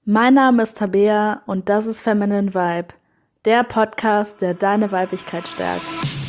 Mein Name ist Tabea und das ist Feminine Vibe, der Podcast, der deine Weiblichkeit stärkt.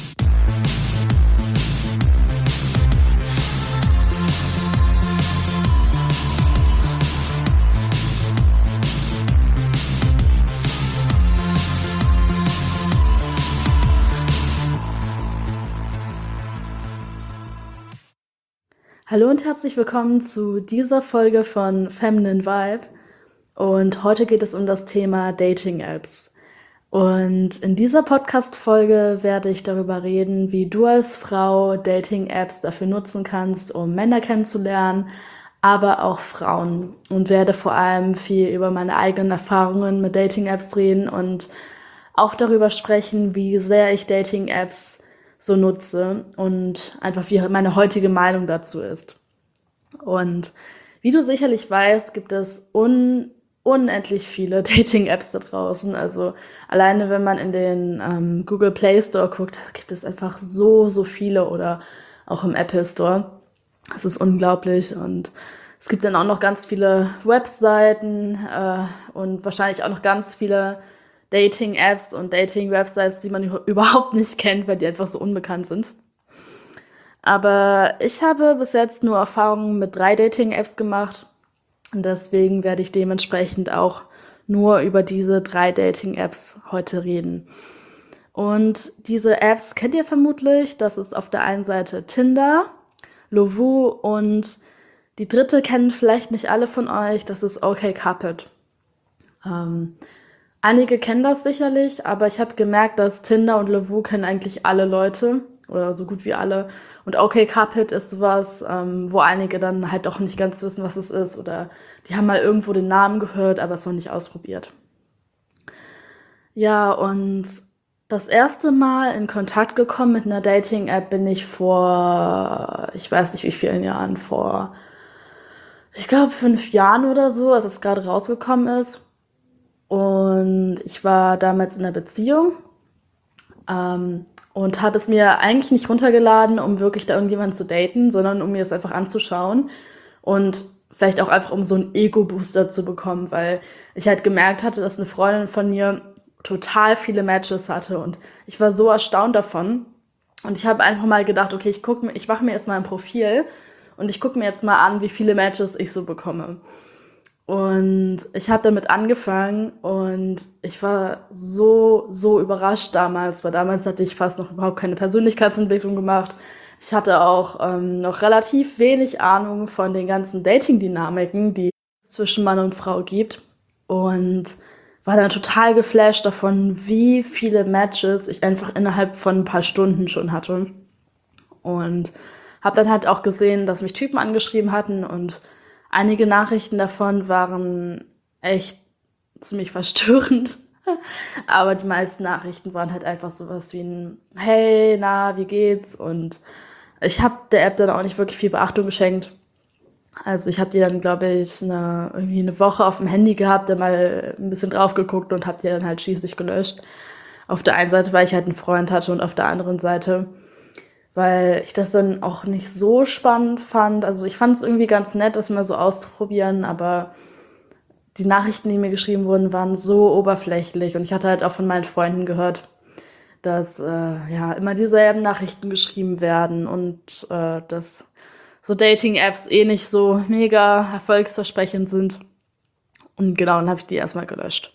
Hallo und herzlich willkommen zu dieser Folge von Feminine Vibe. Und heute geht es um das Thema Dating-Apps. Und in dieser Podcast-Folge werde ich darüber reden, wie du als Frau Dating-Apps dafür nutzen kannst, um Männer kennenzulernen, aber auch Frauen. Und werde vor allem viel über meine eigenen Erfahrungen mit Dating-Apps reden und auch darüber sprechen, wie sehr ich Dating-Apps so nutze und einfach wie meine heutige Meinung dazu ist. Und wie du sicherlich weißt, gibt es unendlich viele Dating-Apps da draußen. Also alleine wenn man in den Google Play Store guckt, gibt es einfach so viele oder auch im Apple Store. Das ist unglaublich und es gibt dann auch noch ganz viele Webseiten und wahrscheinlich auch noch ganz viele Dating-Apps und Dating-Websites, die man überhaupt nicht kennt, weil die einfach so unbekannt sind. Aber ich habe bis jetzt nur Erfahrungen mit 3 Dating-Apps gemacht und deswegen werde ich dementsprechend auch nur über diese 3 Dating-Apps heute reden. Und diese Apps kennt ihr vermutlich. Das ist auf der einen Seite Tinder, Lovoo und die dritte kennen vielleicht nicht alle von euch. Das ist OkCupid. Einige kennen das sicherlich, aber ich habe gemerkt, dass Tinder und Lovoo kennen eigentlich alle Leute oder so gut wie alle. Und OkCupid ist sowas, wo einige dann halt auch nicht ganz wissen, was es ist oder die haben mal irgendwo den Namen gehört, aber es noch nicht ausprobiert. Ja, und das erste Mal in Kontakt gekommen mit einer Dating-App bin ich vor, ich weiß nicht wie vielen Jahren, ich glaube 5 Jahren oder so, als es gerade rausgekommen ist. Und ich war damals in einer Beziehung und habe es mir eigentlich nicht runtergeladen, um wirklich da irgendjemanden zu daten, sondern um mir es einfach anzuschauen und vielleicht auch einfach um so einen Ego-Booster zu bekommen, weil ich halt gemerkt hatte, dass eine Freundin von mir total viele Matches hatte und ich war so erstaunt davon und ich habe einfach mal gedacht, okay, ich mache mir jetzt mal ein Profil und ich gucke mir jetzt mal an, wie viele Matches ich so bekomme. Und ich habe damit angefangen und ich war so überrascht damals, weil damals hatte ich fast noch überhaupt keine Persönlichkeitsentwicklung gemacht. Ich hatte auch noch relativ wenig Ahnung von den ganzen Dating-Dynamiken, die es zwischen Mann und Frau gibt. Und war dann total geflasht davon, wie viele Matches ich einfach innerhalb von ein paar Stunden schon hatte. Und habe dann halt auch gesehen, dass mich Typen angeschrieben hatten und einige Nachrichten davon waren echt ziemlich verstörend. Aber die meisten Nachrichten waren halt einfach sowas wie ein Hey, na, wie geht's? Und ich habe der App dann auch nicht wirklich viel Beachtung geschenkt. Also ich habe die dann, glaube ich, irgendwie eine Woche auf dem Handy gehabt, dann mal ein bisschen drauf geguckt und habe die dann halt schließlich gelöscht. Auf der einen Seite, weil ich halt einen Freund hatte und auf der anderen Seite, weil ich das dann auch nicht so spannend fand. Also ich fand es irgendwie ganz nett, das mal so auszuprobieren, aber die Nachrichten, die mir geschrieben wurden, waren so oberflächlich. Und ich hatte halt auch von meinen Freunden gehört, dass ja immer dieselben Nachrichten geschrieben werden und dass so Dating-Apps eh nicht so mega erfolgsversprechend sind. Und genau, dann habe ich die erstmal gelöscht.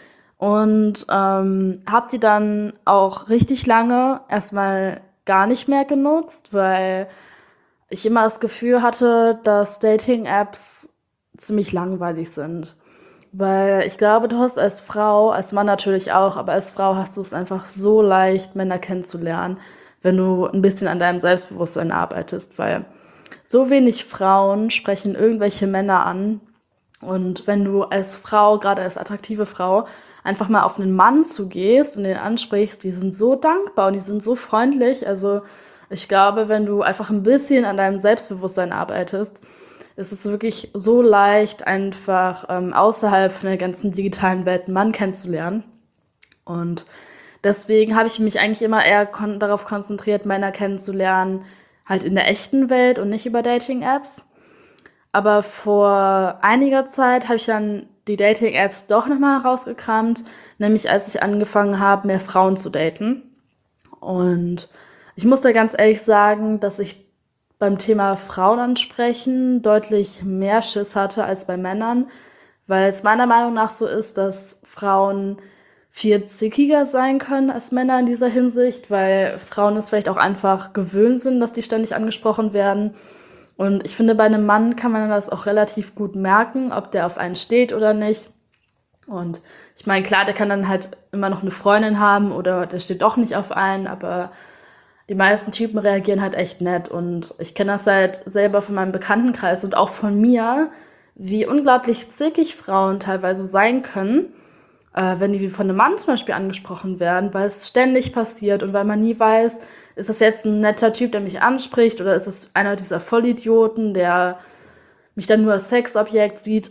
Und habe die dann auch richtig lange erstmal gar nicht mehr genutzt, weil ich immer das Gefühl hatte, dass Dating-Apps ziemlich langweilig sind. Weil ich glaube, du hast als Frau, als Mann natürlich auch, aber als Frau hast du es einfach so leicht, Männer kennenzulernen, wenn du ein bisschen an deinem Selbstbewusstsein arbeitest, weil so wenig Frauen sprechen irgendwelche Männer an. Und wenn du als Frau, gerade als attraktive Frau, einfach mal auf einen Mann zugehst und den ansprichst, die sind so dankbar und die sind so freundlich. Also ich glaube, wenn du einfach ein bisschen an deinem Selbstbewusstsein arbeitest, ist es wirklich so leicht, einfach außerhalb von der ganzen digitalen Welt einen Mann kennenzulernen. Und deswegen habe ich mich eigentlich immer eher darauf konzentriert, Männer kennenzulernen, halt in der echten Welt und nicht über Dating-Apps. Aber vor einiger Zeit habe ich dann die Dating-Apps doch nochmal herausgekramt, nämlich als ich angefangen habe, mehr Frauen zu daten. Und ich muss da ganz ehrlich sagen, dass ich beim Thema Frauen ansprechen deutlich mehr Schiss hatte als bei Männern, weil es meiner Meinung nach so ist, dass Frauen viel zickiger sein können als Männer in dieser Hinsicht, weil Frauen es vielleicht auch einfach gewöhnt sind, dass die ständig angesprochen werden. Und ich finde, bei einem Mann kann man das auch relativ gut merken, ob der auf einen steht oder nicht. Und ich meine, klar, der kann dann halt immer noch eine Freundin haben oder der steht doch nicht auf einen, aber die meisten Typen reagieren halt echt nett. Und ich kenne das halt selber von meinem Bekanntenkreis und auch von mir, wie unglaublich zickig Frauen teilweise sein können, wenn die von einem Mann zum Beispiel angesprochen werden, weil es ständig passiert und weil man nie weiß, ist das jetzt ein netter Typ, der mich anspricht, oder ist es einer dieser Vollidioten, der mich dann nur als Sexobjekt sieht.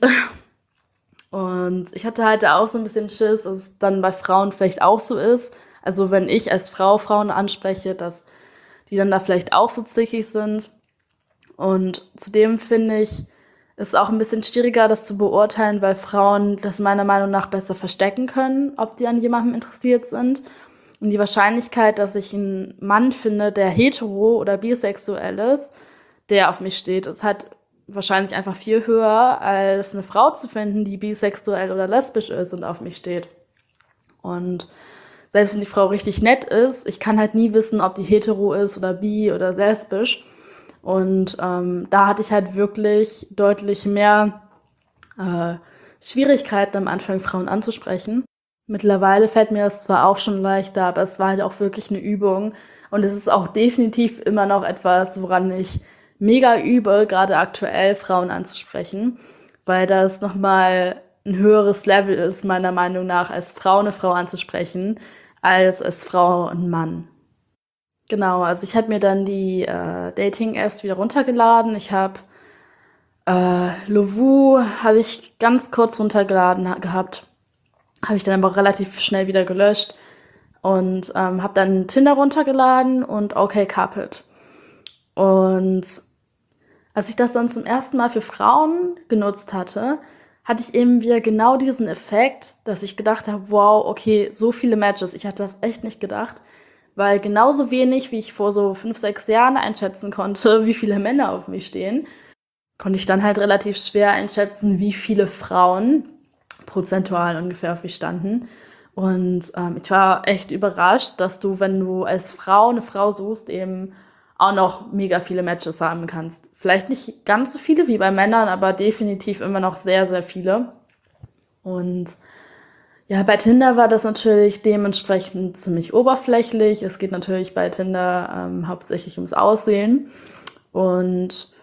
Und ich hatte halt da auch so ein bisschen Schiss, dass es dann bei Frauen vielleicht auch so ist. Also wenn ich als Frau Frauen anspreche, dass die dann da vielleicht auch so zickig sind. Und zudem finde ich, ist es auch ein bisschen schwieriger, das zu beurteilen, weil Frauen das meiner Meinung nach besser verstecken können, ob die an jemandem interessiert sind. Und die Wahrscheinlichkeit, dass ich einen Mann finde, der hetero oder bisexuell ist, der auf mich steht, ist halt wahrscheinlich einfach viel höher, als eine Frau zu finden, die bisexuell oder lesbisch ist und auf mich steht. Und selbst wenn die Frau richtig nett ist, ich kann halt nie wissen, ob die hetero ist oder bi oder lesbisch. Und da hatte ich halt wirklich deutlich mehr äh, Schwierigkeiten am Anfang, Frauen anzusprechen. Mittlerweile fällt mir das zwar auch schon leichter, aber es war halt auch wirklich eine Übung. Und es ist auch definitiv immer noch etwas, woran ich mega übe, gerade aktuell Frauen anzusprechen, weil das nochmal ein höheres Level ist, meiner Meinung nach, als Frau eine Frau anzusprechen, als Frau einen Mann. Genau, also ich habe mir dann die Dating-Apps wieder runtergeladen. Ich habe Lovoo habe ich ganz kurz runtergeladen gehabt, habe ich dann aber relativ schnell wieder gelöscht und habe dann Tinder runtergeladen und OkCupid. Und als ich das dann zum ersten Mal für Frauen genutzt hatte, hatte ich eben wieder genau diesen Effekt, dass ich gedacht habe, wow, okay, so viele Matches. Ich hatte das echt nicht gedacht, weil genauso wenig, wie ich vor so 5, 6 Jahren einschätzen konnte, wie viele Männer auf mich stehen, konnte ich dann halt relativ schwer einschätzen, wie viele Frauen prozentual ungefähr auf mich standen. Und ich war echt überrascht, dass du, wenn du als Frau eine Frau suchst, eben auch noch mega viele Matches haben kannst. Vielleicht nicht ganz so viele wie bei Männern, aber definitiv immer noch sehr, sehr viele. Und ja, bei Tinder war das natürlich dementsprechend ziemlich oberflächlich. Es geht natürlich bei Tinder hauptsächlich ums Aussehen. Und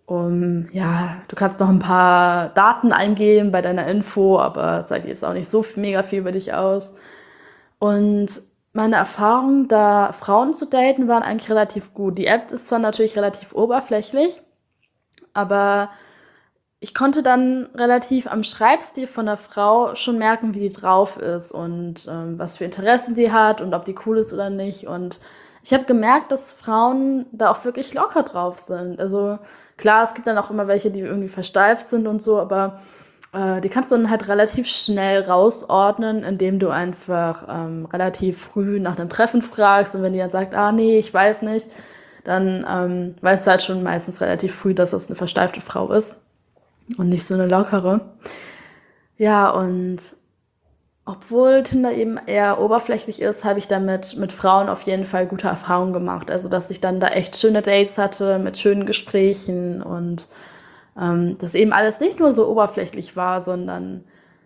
ja, du kannst noch ein paar Daten eingeben bei deiner Info, aber es sagt jetzt auch nicht so mega viel über dich aus. Und meine Erfahrungen, da Frauen zu daten, waren eigentlich relativ gut. Die App ist zwar natürlich relativ oberflächlich, aber ich konnte dann relativ am Schreibstil von der Frau schon merken, wie die drauf ist und was für Interessen die hat und ob die cool ist oder nicht. Und ich habe gemerkt, dass Frauen da auch wirklich locker drauf sind. Also klar, es gibt dann auch immer welche, die irgendwie versteift sind und so, aber die kannst du dann halt relativ schnell rausordnen, indem du einfach relativ früh nach einem Treffen fragst, und wenn die dann sagt, ah nee, ich weiß nicht, dann weißt du halt schon meistens relativ früh, dass das eine versteifte Frau ist und nicht so eine lockere. Ja, und obwohl Tinder eben eher oberflächlich ist, habe ich damit mit Frauen auf jeden Fall gute Erfahrungen gemacht. Also, dass ich dann da echt schöne Dates hatte mit schönen Gesprächen und dass eben alles nicht nur so oberflächlich war, sondern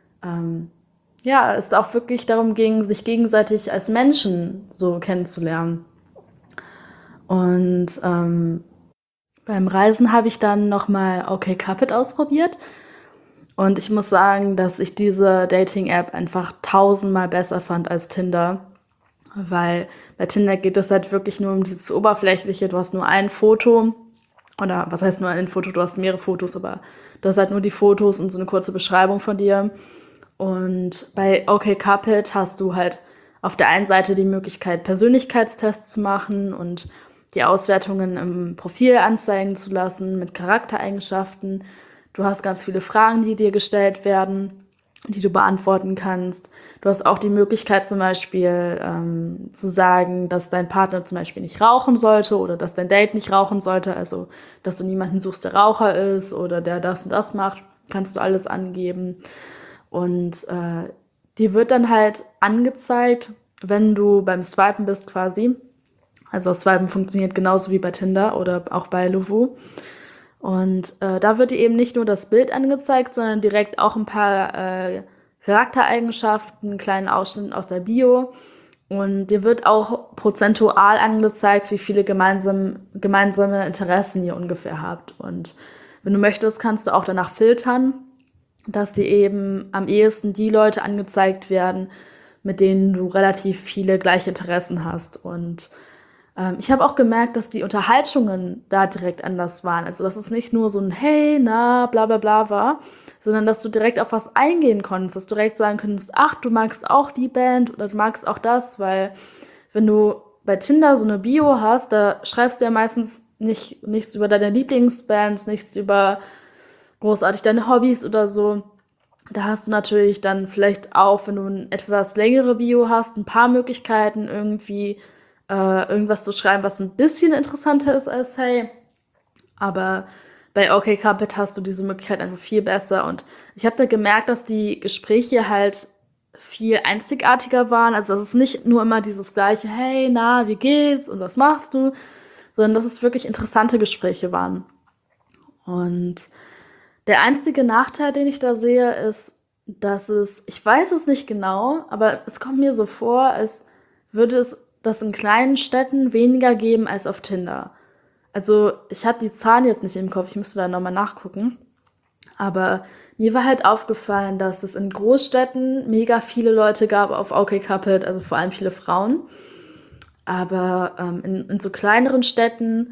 ja, es auch wirklich darum ging, sich gegenseitig als Menschen so kennenzulernen. Und beim Reisen habe ich dann nochmal OkCupid ausprobiert. Und ich muss sagen, dass ich diese Dating-App einfach tausendmal besser fand als Tinder. Weil bei Tinder geht es halt wirklich nur um dieses Oberflächliche. Du hast nur ein Foto. Oder was heißt nur ein Foto? Du hast mehrere Fotos, aber du hast halt nur die Fotos und so eine kurze Beschreibung von dir. Und bei OkCupid hast du halt auf der einen Seite die Möglichkeit, Persönlichkeitstests zu machen und die Auswertungen im Profil anzeigen zu lassen mit Charaktereigenschaften. Du hast ganz viele Fragen, die dir gestellt werden. die du beantworten kannst. Du hast auch die Möglichkeit zum Beispiel zu sagen, dass dein Partner zum Beispiel nicht rauchen sollte oder dass dein Date nicht rauchen sollte. Also, dass du niemanden suchst, der Raucher ist oder der das und das macht. Kannst du alles angeben. Und dir wird dann halt angezeigt, wenn du beim Swipen bist quasi. Also Swipen funktioniert genauso wie bei Tinder oder auch bei Lovoo. Und da wird dir eben nicht nur das Bild angezeigt, sondern direkt auch ein paar Charaktereigenschaften, einen kleinen Ausschnitt aus der Bio. Und dir wird auch prozentual angezeigt, wie viele gemeinsame Interessen ihr ungefähr habt. Und wenn du möchtest, kannst du auch danach filtern, dass dir eben am ehesten die Leute angezeigt werden, mit denen du relativ viele gleiche Interessen hast. Und ich habe auch gemerkt, dass die Unterhaltungen da direkt anders waren. Also, dass es nicht nur so ein Hey, na, bla bla bla war, sondern dass du direkt auf was eingehen konntest, dass du direkt sagen könntest, ach, du magst auch die Band oder du magst auch das, weil wenn du bei Tinder so eine Bio hast, da schreibst du ja meistens nichts über deine Lieblingsbands, nichts über großartig deine Hobbys oder so. Da hast du natürlich dann vielleicht auch, wenn du eine etwas längere Bio hast, ein paar Möglichkeiten, irgendwie irgendwas zu schreiben, was ein bisschen interessanter ist als Hey. Aber bei OkCupid hast du diese Möglichkeit einfach viel besser. Und ich habe da gemerkt, dass die Gespräche halt viel einzigartiger waren. Also, dass es nicht nur immer dieses gleiche, hey, na, wie geht's und was machst du, sondern dass es wirklich interessante Gespräche waren. Und der einzige Nachteil, den ich da sehe, ist, dass ich weiß es nicht genau, aber es kommt mir so vor, als würde es das in kleinen Städten weniger geben als auf Tinder. Also ich habe die Zahlen jetzt nicht im Kopf, ich müsste da nochmal nachgucken. Aber mir war halt aufgefallen, dass es in Großstädten mega viele Leute gab auf OkCupid, also vor allem viele Frauen. Aber in so kleineren Städten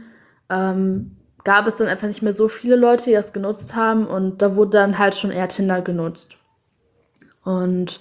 gab es dann einfach nicht mehr so viele Leute, die das genutzt haben. Und da wurde dann halt schon eher Tinder genutzt. Und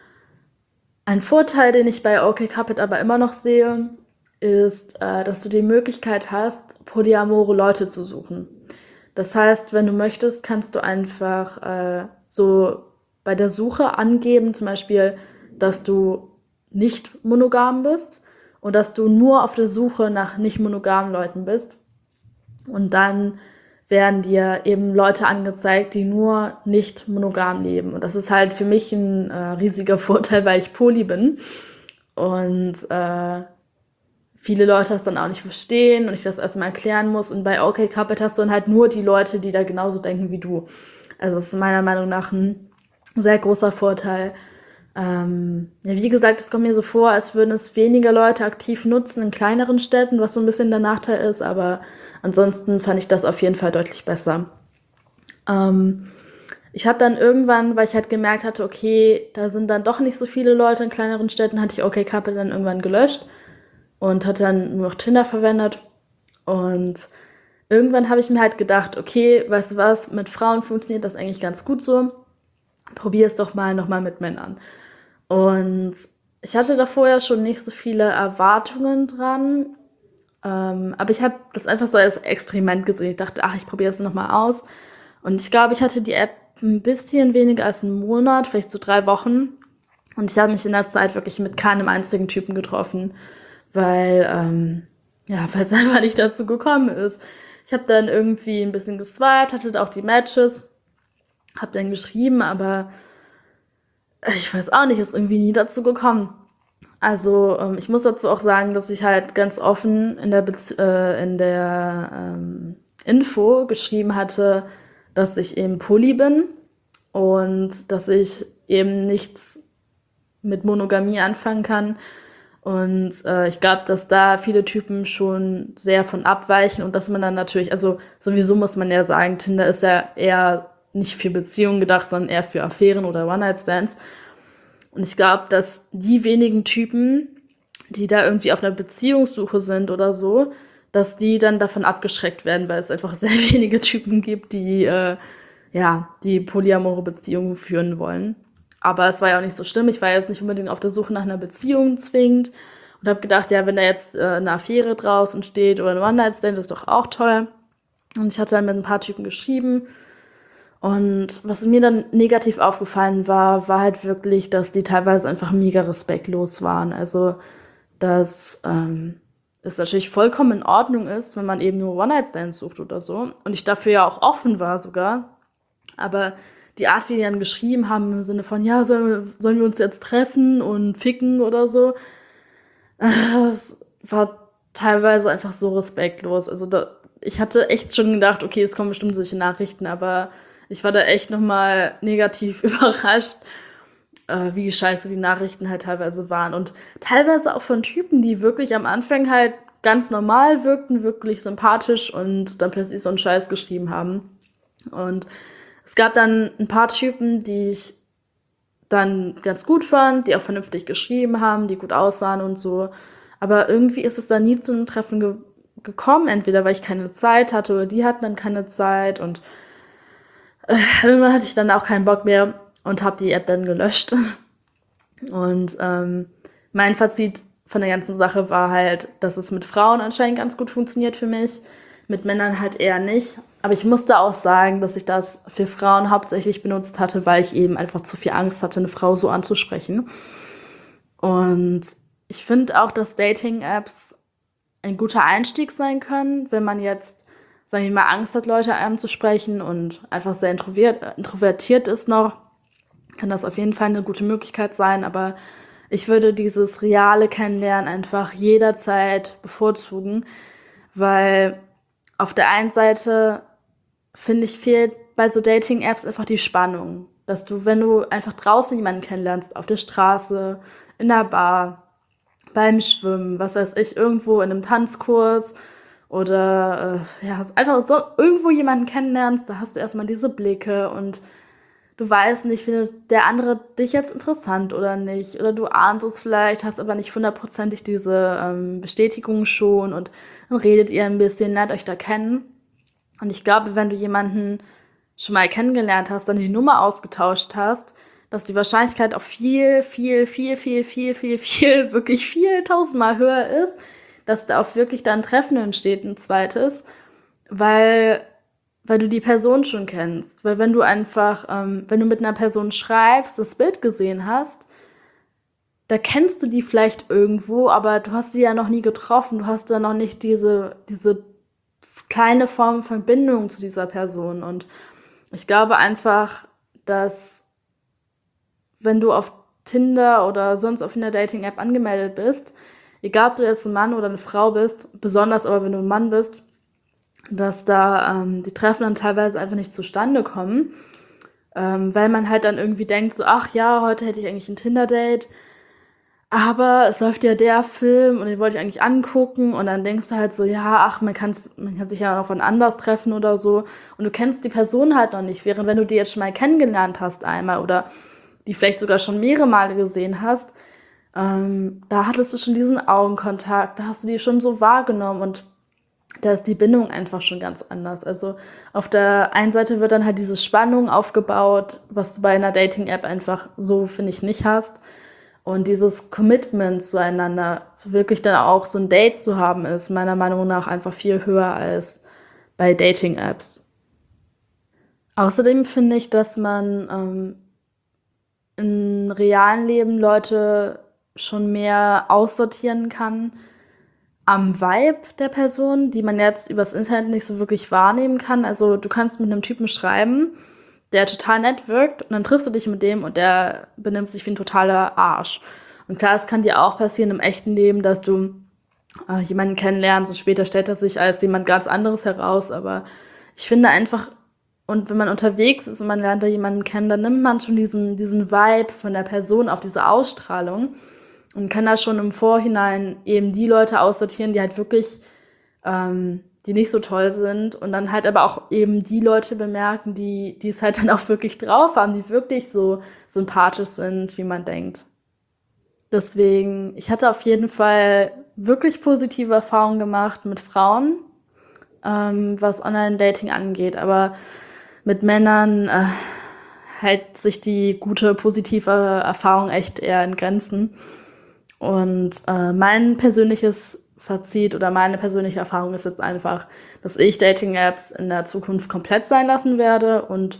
ein Vorteil, den ich bei OkCupid aber immer noch sehe, ist, dass du die Möglichkeit hast, polyamore Leute zu suchen. Das heißt, wenn du möchtest, kannst du einfach so bei der Suche angeben, zum Beispiel, dass du nicht monogam bist und dass du nur auf der Suche nach nicht monogamen Leuten bist. Und dann werden dir eben Leute angezeigt, die nur nicht monogam leben. Und das ist halt für mich ein riesiger Vorteil, weil ich poly bin. Und viele Leute das dann auch nicht verstehen und ich das erstmal erklären muss. Und bei OkCupid hast du dann halt nur die Leute, die da genauso denken wie du. Also das ist meiner Meinung nach ein sehr großer Vorteil. Ja, wie gesagt, es kommt mir so vor, als würden es weniger Leute aktiv nutzen in kleineren Städten, was so ein bisschen der Nachteil ist, aber ansonsten fand ich das auf jeden Fall deutlich besser. Ich habe dann irgendwann, weil ich halt gemerkt hatte, okay, da sind dann doch nicht so viele Leute in kleineren Städten, hatte ich OkCupid dann irgendwann gelöscht und hatte dann nur noch Tinder verwendet. Und irgendwann habe ich mir halt gedacht, okay, weißt du was, mit Frauen funktioniert das eigentlich ganz gut so. Probier es doch mal nochmal mit Männern. Und ich hatte davor ja schon nicht so viele Erwartungen dran. Aber ich habe das einfach so als Experiment gesehen. Ich dachte, ach, ich probiere es nochmal aus. Und ich glaube, ich hatte die App ein bisschen weniger als einen Monat, vielleicht so 3 Wochen. Und ich habe mich in der Zeit wirklich mit keinem einzigen Typen getroffen, weil es einfach nicht dazu gekommen ist. Ich habe dann irgendwie ein bisschen geswiped, hatte auch die Matches, habe dann geschrieben, aber ich weiß auch nicht, ist irgendwie nie dazu gekommen. Also ich muss dazu auch sagen, dass ich halt ganz offen in der Info geschrieben hatte, dass ich eben poly bin und dass ich eben nichts mit Monogamie anfangen kann. Und ich glaube, dass da viele Typen schon sehr von abweichen und dass man dann natürlich, also sowieso muss man ja sagen, Tinder ist ja eher nicht für Beziehungen gedacht, sondern eher für Affären oder One-Night-Stands. Und ich glaube, dass die wenigen Typen, die da irgendwie auf einer Beziehungssuche sind oder so, dass die dann davon abgeschreckt werden, weil es einfach sehr wenige Typen gibt, die polyamore Beziehungen führen wollen. Aber es war ja auch nicht so schlimm. Ich war jetzt nicht unbedingt auf der Suche nach einer Beziehung zwingend und habe gedacht, ja, wenn da jetzt eine Affäre draußen steht oder ein One-Night-Stand, ist doch auch toll. Und ich hatte dann mit ein paar Typen geschrieben Und was mir dann negativ aufgefallen war halt wirklich, dass die teilweise einfach mega respektlos waren. Also, dass es natürlich vollkommen in Ordnung ist, wenn man eben nur One-Night-Stands sucht oder so. Und ich dafür ja auch offen war sogar. Aber die Art, wie die dann geschrieben haben, im Sinne von, ja, sollen wir uns jetzt treffen und ficken oder so, das war teilweise einfach so respektlos. Also ich hatte echt schon gedacht, okay, es kommen bestimmt solche Nachrichten, aber ich war da echt nochmal negativ überrascht, wie scheiße die Nachrichten halt teilweise waren. Und teilweise auch von Typen, die wirklich am Anfang halt ganz normal wirkten, wirklich sympathisch und dann plötzlich so einen Scheiß geschrieben haben. Und es gab dann ein paar Typen, die ich dann ganz gut fand, die auch vernünftig geschrieben haben, die gut aussahen und so. Aber irgendwie ist es dann nie zu einem Treffen gekommen, entweder weil ich keine Zeit hatte oder die hatten dann keine Zeit und irgendwann hatte ich dann auch keinen Bock mehr und habe die App dann gelöscht. Und mein Fazit von der ganzen Sache war halt, dass es mit Frauen anscheinend ganz gut funktioniert für mich, mit Männern halt eher nicht. Aber ich musste auch sagen, dass ich das für Frauen hauptsächlich benutzt hatte, weil ich eben einfach zu viel Angst hatte, eine Frau so anzusprechen. Und ich finde auch, dass Dating-Apps ein guter Einstieg sein können, wenn man jetzt, sagen wir mal, Angst hat, Leute anzusprechen und einfach sehr introvertiert ist noch, kann das auf jeden Fall eine gute Möglichkeit sein. Aber ich würde dieses reale Kennenlernen einfach jederzeit bevorzugen, weil auf der einen Seite, finde ich, fehlt bei so Dating-Apps einfach die Spannung. Dass du, wenn du einfach draußen jemanden kennenlernst, auf der Straße, in der Bar, beim Schwimmen, was weiß ich, irgendwo in einem Tanzkurs oder ja, einfach so irgendwo jemanden kennenlernst, da hast du erstmal diese Blicke und du weißt nicht, findet der andere dich jetzt interessant oder nicht. Oder du ahnst es vielleicht, hast aber nicht hundertprozentig diese Bestätigung schon und dann redet ihr ein bisschen, lernt euch da kennen. Und ich glaube, wenn du jemanden schon mal kennengelernt hast, dann die Nummer ausgetauscht hast, dass die Wahrscheinlichkeit auch viel, wirklich viel, tausendmal höher ist, dass da auch wirklich dann ein Treffen entsteht, ein zweites, weil, weil du die Person schon kennst. Weil wenn du einfach, wenn du mit einer Person schreibst, das Bild gesehen hast, da kennst du die vielleicht irgendwo, aber du hast sie ja noch nie getroffen, du hast da noch nicht diese kleine Form von Bindung zu dieser Person. Und ich glaube einfach, dass wenn du auf Tinder oder sonst auf einer Dating-App angemeldet bist, egal ob du jetzt ein Mann oder eine Frau bist, besonders aber wenn du ein Mann bist, dass da die Treffen dann teilweise einfach nicht zustande kommen, weil man halt dann irgendwie denkt, so, ach ja, heute hätte ich eigentlich ein Tinder-Date, aber es läuft ja der Film und den wollte ich eigentlich angucken und dann denkst du halt so, ja, ach, man kann sich ja noch wann anders treffen oder so und du kennst die Person halt noch nicht, während wenn du die jetzt schon mal kennengelernt hast einmal oder die vielleicht sogar schon mehrere Male gesehen hast, da hattest du schon diesen Augenkontakt, da hast du die schon so wahrgenommen und da ist die Bindung einfach schon ganz anders. Also auf der einen Seite wird dann halt diese Spannung aufgebaut, was du bei einer Dating-App einfach so, finde ich, nicht hast. Und dieses Commitment zueinander, wirklich dann auch so ein Date zu haben, ist meiner Meinung nach einfach viel höher als bei Dating-Apps. Außerdem finde ich, dass man im realen Leben Leute schon mehr aussortieren kann am Vibe der Person, die man jetzt übers Internet nicht so wirklich wahrnehmen kann. Also du kannst mit einem Typen schreiben, der total nett wirkt und dann triffst du dich mit dem und der benimmt sich wie ein totaler Arsch. Und klar, es kann dir auch passieren im echten Leben, dass du jemanden kennenlernst und später stellt er sich als jemand ganz anderes heraus. Aber ich finde einfach, und wenn man unterwegs ist und man lernt da jemanden kennen, dann nimmt man schon diesen Vibe von der Person auf diese Ausstrahlung und kann da schon im Vorhinein eben die Leute aussortieren, die halt wirklich, die nicht so toll sind und dann halt aber auch eben die Leute bemerken, die es halt dann auch wirklich drauf haben, die wirklich so sympathisch sind, wie man denkt. Deswegen, ich hatte auf jeden Fall wirklich positive Erfahrungen gemacht mit Frauen, was Online-Dating angeht, aber mit Männern hält sich die gute, positive Erfahrung echt eher in Grenzen. Und mein persönliches Fazit oder meine persönliche Erfahrung ist jetzt einfach, dass ich Dating-Apps in der Zukunft komplett sein lassen werde und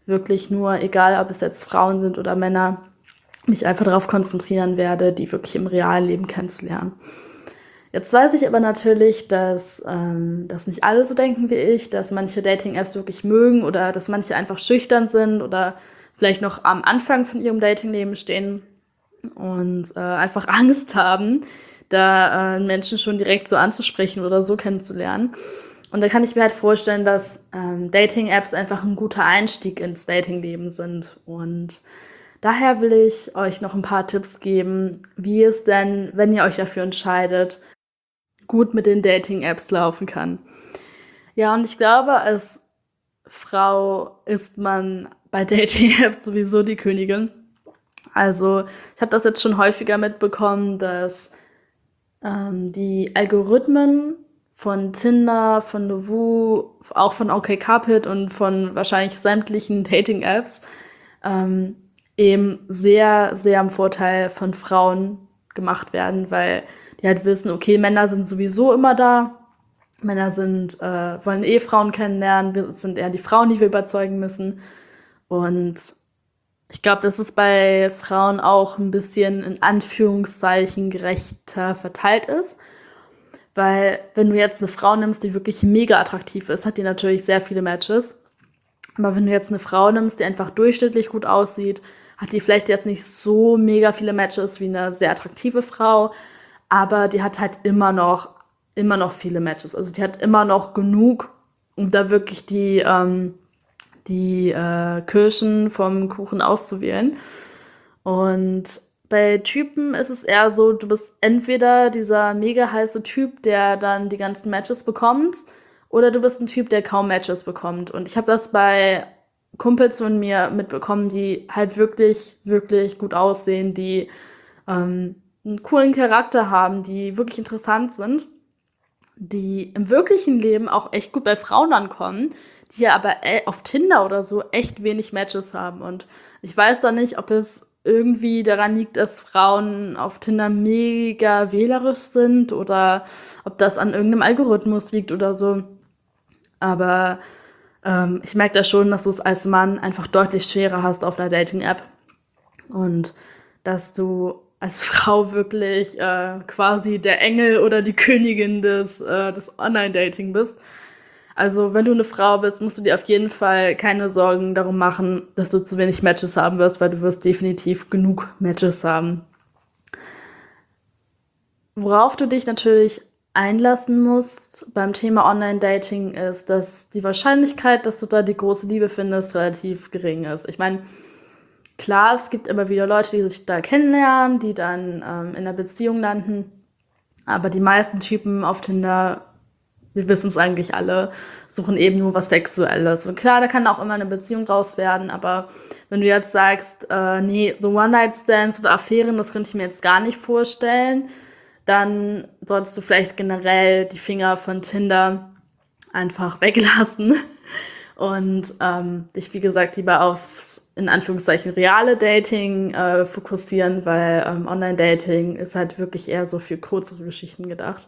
wirklich nur, egal ob es jetzt Frauen sind oder Männer, mich einfach darauf konzentrieren werde, die wirklich im realen Leben kennenzulernen. Jetzt weiß ich aber natürlich, dass nicht alle so denken wie ich, dass manche Dating-Apps wirklich mögen oder dass manche einfach schüchtern sind oder vielleicht noch am Anfang von ihrem Datingleben stehen und einfach Angst haben, da Menschen schon direkt so anzusprechen oder so kennenzulernen. Und da kann ich mir halt vorstellen, dass Dating-Apps einfach ein guter Einstieg ins Datingleben sind. Und daher will ich euch noch ein paar Tipps geben, wie es denn, wenn ihr euch dafür entscheidet, gut mit den Dating-Apps laufen kann. Ja, und ich glaube, als Frau ist man bei Dating-Apps sowieso die Königin. Also ich habe das jetzt schon häufiger mitbekommen, dass die Algorithmen von Tinder, von Lovoo, auch von OkCupid und von wahrscheinlich sämtlichen Dating-Apps eben sehr, sehr am Vorteil von Frauen gemacht werden, weil die halt wissen, okay, Männer sind sowieso immer da. Männer wollen Frauen kennenlernen, wir sind eher die Frauen, die wir überzeugen müssen. Und ich glaube, dass es bei Frauen auch ein bisschen in Anführungszeichen gerechter verteilt ist. Weil wenn du jetzt eine Frau nimmst, die wirklich mega attraktiv ist, hat die natürlich sehr viele Matches. Aber wenn du jetzt eine Frau nimmst, die einfach durchschnittlich gut aussieht, hat die vielleicht jetzt nicht so mega viele Matches wie eine sehr attraktive Frau, aber die hat halt immer noch viele Matches. Also die hat immer noch genug, um da wirklich die Kirschen vom Kuchen auszuwählen. Und bei Typen ist es eher so, du bist entweder dieser mega heiße Typ, der dann die ganzen Matches bekommt, oder du bist ein Typ, der kaum Matches bekommt. Und ich habe das bei Kumpels von mir mitbekommen, die halt wirklich, wirklich gut aussehen, die einen coolen Charakter haben, die wirklich interessant sind, die im wirklichen Leben auch echt gut bei Frauen ankommen, die ja aber auf Tinder oder so echt wenig Matches haben. Und ich weiß da nicht, ob es irgendwie daran liegt, dass Frauen auf Tinder mega wählerisch sind oder ob das an irgendeinem Algorithmus liegt oder so. Aber ich merke da schon, dass du es als Mann einfach deutlich schwerer hast auf einer Dating-App und dass du als Frau wirklich quasi der Engel oder die Königin des Online-Dating bist. Also, wenn du eine Frau bist, musst du dir auf jeden Fall keine Sorgen darum machen, dass du zu wenig Matches haben wirst, weil du wirst definitiv genug Matches haben. Worauf du dich natürlich einlassen musst beim Thema Online-Dating ist, dass die Wahrscheinlichkeit, dass du da die große Liebe findest, relativ gering ist. Ich meine, klar, es gibt immer wieder Leute, die sich da kennenlernen, die dann in einer Beziehung landen. Aber die meisten Typen auf Tinder, wir wissen es eigentlich alle, suchen eben nur was Sexuelles. Und klar, da kann auch immer eine Beziehung raus werden, aber wenn du jetzt sagst, nee, so One-Night-Stands oder Affären, das könnte ich mir jetzt gar nicht vorstellen, dann solltest du vielleicht generell die Finger von Tinder einfach weglassen und dich, wie gesagt, lieber aufs, in Anführungszeichen, reale Dating fokussieren, weil Online-Dating ist halt wirklich eher so für kürzere Geschichten gedacht.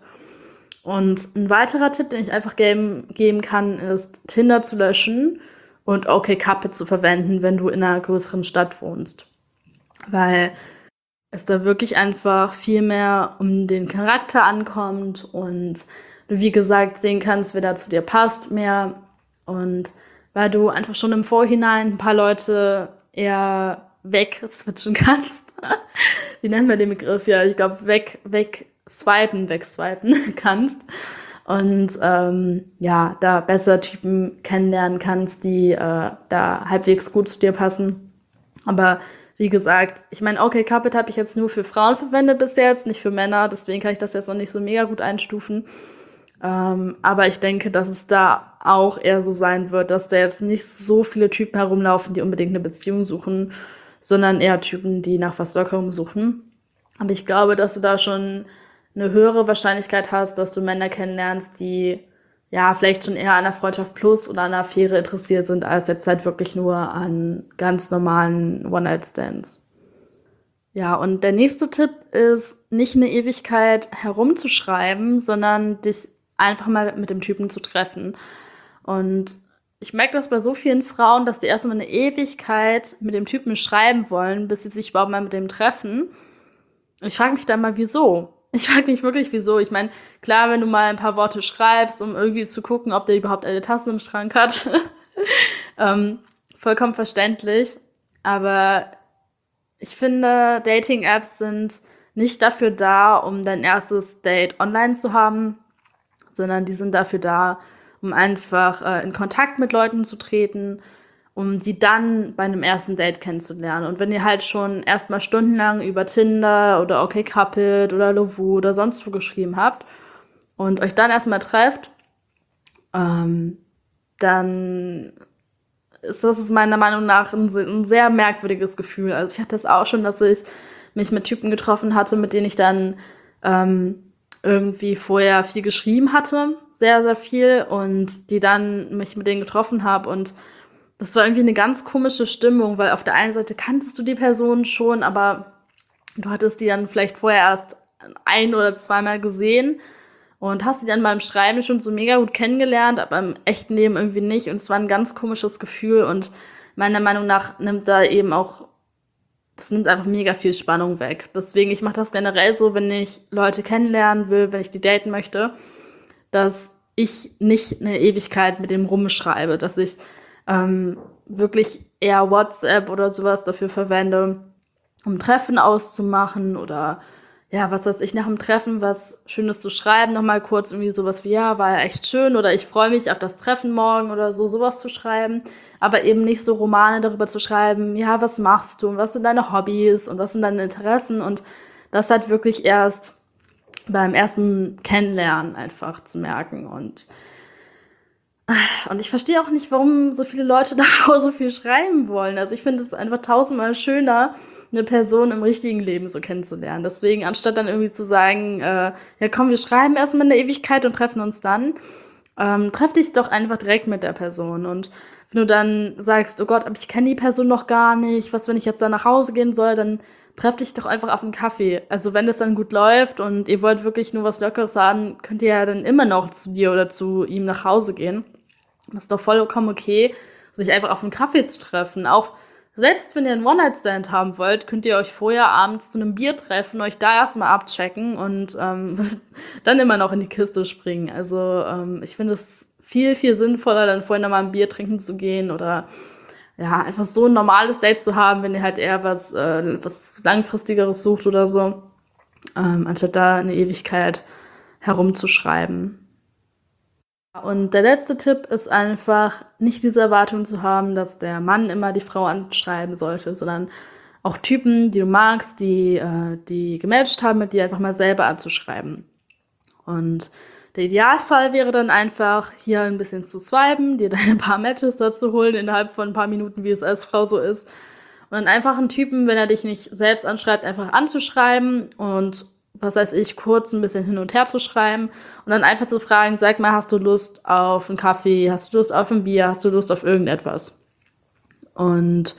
Und ein weiterer Tipp, den ich einfach geben kann, ist, Tinder zu löschen und OkCupid zu verwenden, wenn du in einer größeren Stadt wohnst. Weil es da wirklich einfach viel mehr um den Charakter ankommt und du, wie gesagt, sehen kannst, wer da zu dir passt mehr. Und weil du einfach schon im Vorhinein ein paar Leute eher wegswitchen kannst. Wie nennen wir den Begriff? Ja, ich glaube, wegswipen kannst. Und ja, da besser Typen kennenlernen kannst, die da halbwegs gut zu dir passen. Aber wie gesagt, ich meine, OkCupid habe ich jetzt nur für Frauen verwendet bis jetzt, nicht für Männer. Deswegen kann ich das jetzt noch nicht so mega gut einstufen. Aber ich denke, dass es da auch eher so sein wird, dass da jetzt nicht so viele Typen herumlaufen, die unbedingt eine Beziehung suchen, sondern eher Typen, die nach was Lockerem suchen. Aber ich glaube, dass du da schon eine höhere Wahrscheinlichkeit hast, dass du Männer kennenlernst, die ja vielleicht schon eher an einer Freundschaft plus oder an einer Affäre interessiert sind, als jetzt halt wirklich nur an ganz normalen One-Night-Stands. Ja, und der nächste Tipp ist, nicht eine Ewigkeit herumzuschreiben, sondern dich einfach mal mit dem Typen zu treffen. Und ich merke das bei so vielen Frauen, dass die erstmal eine Ewigkeit mit dem Typen schreiben wollen, bis sie sich überhaupt mal mit dem treffen. Und ich frage mich dann mal, wieso? Ich frage mich wirklich, wieso. Ich meine, klar, wenn du mal ein paar Worte schreibst, um irgendwie zu gucken, ob der überhaupt eine Tasse im Schrank hat, ähm, vollkommen verständlich. Aber ich finde, Dating-Apps sind nicht dafür da, um dein erstes Date online zu haben, sondern die sind dafür da, um einfach in Kontakt mit Leuten zu treten, um die dann bei einem ersten Date kennenzulernen. Und wenn ihr halt schon erstmal stundenlang über Tinder oder OkCupid oder Lovoo oder sonst wo geschrieben habt und euch dann erstmal trefft, dann ist das meiner Meinung nach ein sehr merkwürdiges Gefühl. Also ich hatte das auch schon, dass ich mich mit Typen getroffen hatte, mit denen ich dann irgendwie vorher viel geschrieben hatte, sehr, sehr viel, und die dann mich mit denen getroffen habe, und das war irgendwie eine ganz komische Stimmung, weil auf der einen Seite kanntest du die Person schon, aber du hattest die dann vielleicht vorher erst ein- oder zweimal gesehen und hast die dann beim Schreiben schon so mega gut kennengelernt, aber im echten Leben irgendwie nicht. Und es war ein ganz komisches Gefühl, und meiner Meinung nach nimmt da eben auch, das nimmt einfach mega viel Spannung weg. Deswegen, ich mache das generell so, wenn ich Leute kennenlernen will, wenn ich die daten möchte, dass ich nicht eine Ewigkeit mit dem rumschreibe, dass ich wirklich eher WhatsApp oder sowas dafür verwende, um Treffen auszumachen oder ja, was weiß ich, nach dem Treffen was Schönes zu schreiben, nochmal kurz irgendwie sowas wie, ja, war ja echt schön oder ich freue mich auf das Treffen morgen oder so, sowas zu schreiben, aber eben nicht so Romane darüber zu schreiben, ja, was machst du und was sind deine Hobbys und was sind deine Interessen, und das halt wirklich erst beim ersten Kennenlernen einfach zu merken. Und ich verstehe auch nicht, warum so viele Leute davor so viel schreiben wollen. Also ich finde es einfach tausendmal schöner, eine Person im richtigen Leben so kennenzulernen. Deswegen, anstatt dann irgendwie zu sagen, ja komm, wir schreiben erstmal eine Ewigkeit und treffen uns dann, treff dich doch einfach direkt mit der Person. Und wenn du dann sagst, oh Gott, aber ich kenne die Person noch gar nicht, was, wenn ich jetzt da nach Hause gehen soll, dann treff dich doch einfach auf einen Kaffee. Also wenn das dann gut läuft und ihr wollt wirklich nur was Lockeres haben, könnt ihr ja dann immer noch zu dir oder zu ihm nach Hause gehen. Das ist doch vollkommen okay, sich einfach auf einen Kaffee zu treffen. Auch selbst wenn ihr einen One-Night-Stand haben wollt, könnt ihr euch vorher abends zu einem Bier treffen, euch da erstmal abchecken und dann immer noch in die Kiste springen. Also ich finde es viel, viel sinnvoller, dann vorher nochmal ein Bier trinken zu gehen oder ja, einfach so ein normales Date zu haben, wenn ihr halt eher was Langfristigeres sucht oder so, anstatt da eine Ewigkeit herumzuschreiben. Und der letzte Tipp ist einfach, nicht diese Erwartung zu haben, dass der Mann immer die Frau anschreiben sollte, sondern auch Typen, die du magst, die gematcht haben, mit dir einfach mal selber anzuschreiben. Und der Idealfall wäre dann einfach, hier ein bisschen zu swipen, dir deine paar Matches dazu holen innerhalb von ein paar Minuten, wie es als Frau so ist. Und dann einfach einen Typen, wenn er dich nicht selbst anschreibt, einfach anzuschreiben und was weiß ich, kurz ein bisschen hin und her zu schreiben und dann einfach zu fragen, sag mal, hast du Lust auf einen Kaffee, hast du Lust auf ein Bier, hast du Lust auf irgendetwas? Und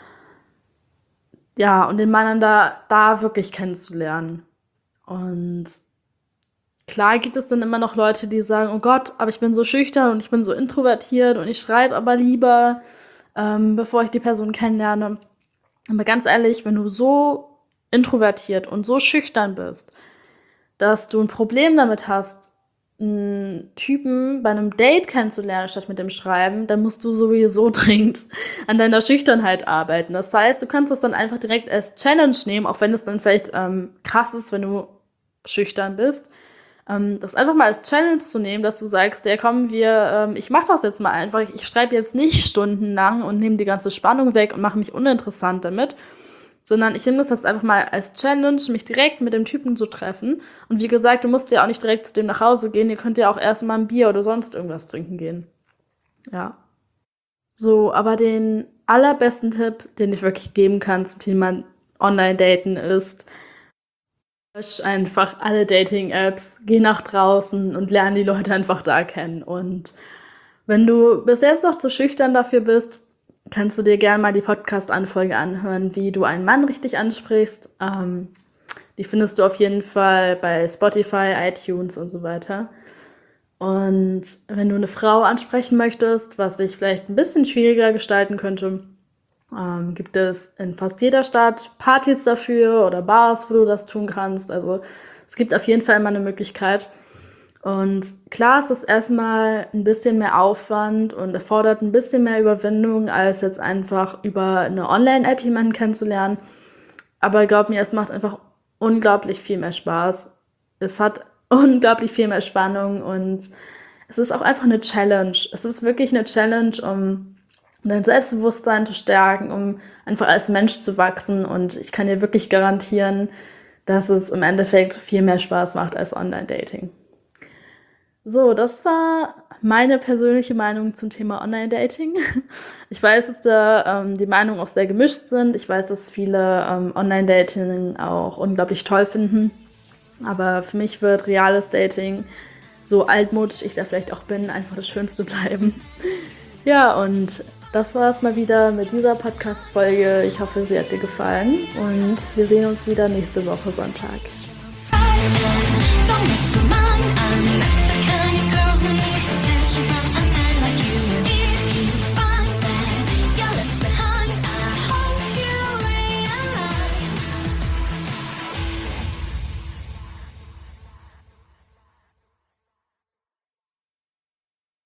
ja, und den Mann dann da wirklich kennenzulernen. Und klar gibt es dann immer noch Leute, die sagen, oh Gott, aber ich bin so schüchtern und ich bin so introvertiert und ich schreibe aber lieber, bevor ich die Person kennenlerne. Aber ganz ehrlich, wenn du so introvertiert und so schüchtern bist, dass du ein Problem damit hast, einen Typen bei einem Date kennenzulernen, statt mit dem Schreiben, dann musst du sowieso dringend an deiner Schüchternheit arbeiten. Das heißt, du kannst das dann einfach direkt als Challenge nehmen, auch wenn es dann vielleicht krass ist, wenn du schüchtern bist. Das einfach mal als Challenge zu nehmen, dass du sagst, ja komm, ich mache das jetzt mal einfach. Ich schreibe jetzt nicht stundenlang und nehme die ganze Spannung weg und mache mich uninteressant damit, sondern ich nehme das jetzt einfach mal als Challenge, mich direkt mit dem Typen zu treffen. Und wie gesagt, du musst ja auch nicht direkt zu dem nach Hause gehen, ihr könnt ja auch erst mal ein Bier oder sonst irgendwas trinken gehen. Ja. So, aber den allerbesten Tipp, den ich wirklich geben kann zum Thema Online-Daten ist, lösch einfach alle Dating-Apps, geh nach draußen und lerne die Leute einfach da kennen. Und wenn du bis jetzt noch zu schüchtern dafür bist, kannst du dir gerne mal die Podcast-Anfolge anhören, wie du einen Mann richtig ansprichst. Die findest du auf jeden Fall bei Spotify, iTunes und so weiter. Und wenn du eine Frau ansprechen möchtest, was sich vielleicht ein bisschen schwieriger gestalten könnte, gibt es in fast jeder Stadt Partys dafür oder Bars, wo du das tun kannst. Also es gibt auf jeden Fall immer eine Möglichkeit. Und klar ist es erstmal ein bisschen mehr Aufwand und erfordert ein bisschen mehr Überwindung, als jetzt einfach über eine Online-App jemanden kennenzulernen. Aber glaub mir, es macht einfach unglaublich viel mehr Spaß. Es hat unglaublich viel mehr Spannung und es ist auch einfach eine Challenge. Es ist wirklich eine Challenge, um dein Selbstbewusstsein zu stärken, um einfach als Mensch zu wachsen. Und ich kann dir wirklich garantieren, dass es im Endeffekt viel mehr Spaß macht als Online-Dating. So, das war meine persönliche Meinung zum Thema Online-Dating. Ich weiß, dass da die Meinungen auch sehr gemischt sind. Ich weiß, dass viele Online-Dating auch unglaublich toll finden. Aber für mich wird reales Dating, so altmodisch ich da vielleicht auch bin, einfach das Schönste bleiben. Ja, und das war es mal wieder mit dieser Podcast-Folge. Ich hoffe, sie hat dir gefallen und wir sehen uns wieder nächste Woche Sonntag.